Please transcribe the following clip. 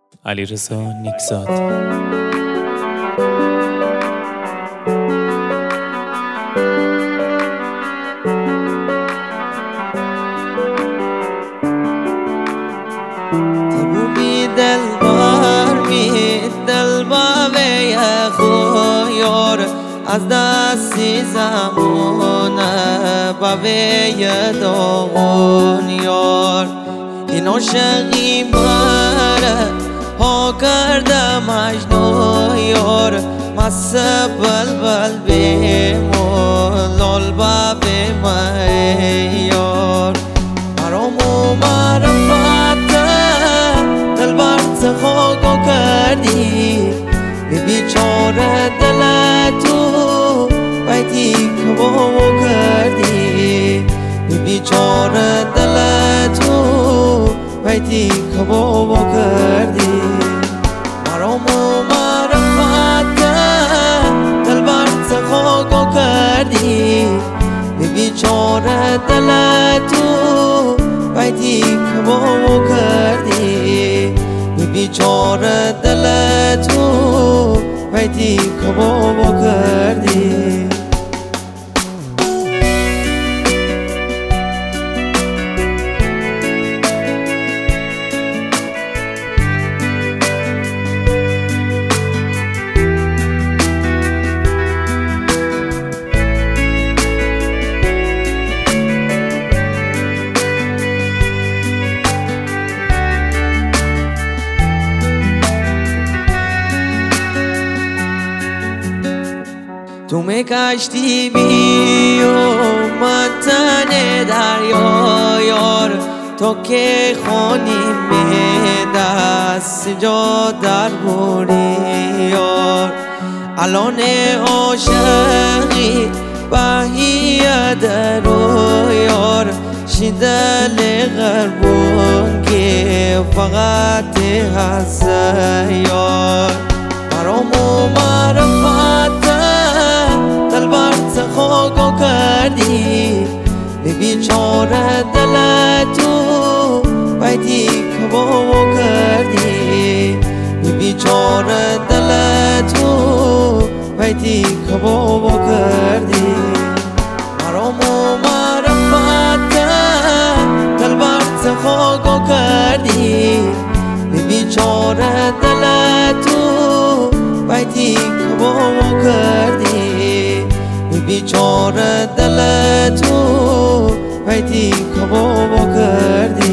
علیرضا نیکزاد. دل با وی خویار از دستی زمانه با وی داغون یار این عاشقی مره ها کرده مجنون یار مست بلبل بیمولال با بیمه یار مرامو معرفت دل برت خاکو کردی به بیچاره دل تو بیتی کبابو کردی به بیچاره دل تو بیتی کبابو کردی مرامو معرفت دل برت خاکو کردی به بیچاره دل تو بیتی کبابو کردی به بیچاره دل تو بیتی کبابو کردی تو میکشتی بی و من تن دریا یار تو که خانی می دست جا در بوری یار الان عاشقی بهیه درو یار شدل غربون که فقط هسته یار مرامو معرفت دل برت خاکو کردی به بیچاره دل تو بیتی کبابو کردی به بیچاره دل تو بیتی کبابو کردی مرامو معرفت دل برت خاکو کردی به بیچاره دل تو بیتی کبابو کردی به بیچاره دل تو بیتی کبابو کردی